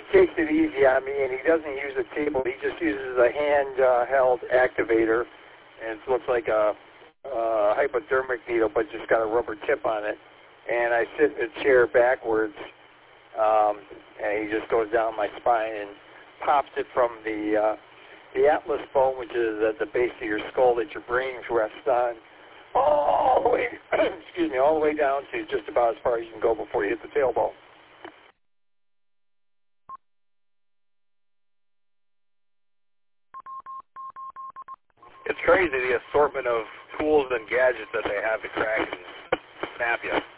takes it easy on me, and he doesn't use a table. He just uses a hand-held activator, and it looks like a hypodermic needle, but just got a rubber tip on it. And I sit in the chair backwards, and he just goes down my spine and pops it from the atlas bone, which is at the base of your skull that your brain rests on, all the way, excuse me, all the way down to just about as far as you can go before you hit the tailbone. It's crazy the assortment of tools and gadgets that they have to crack and snap you.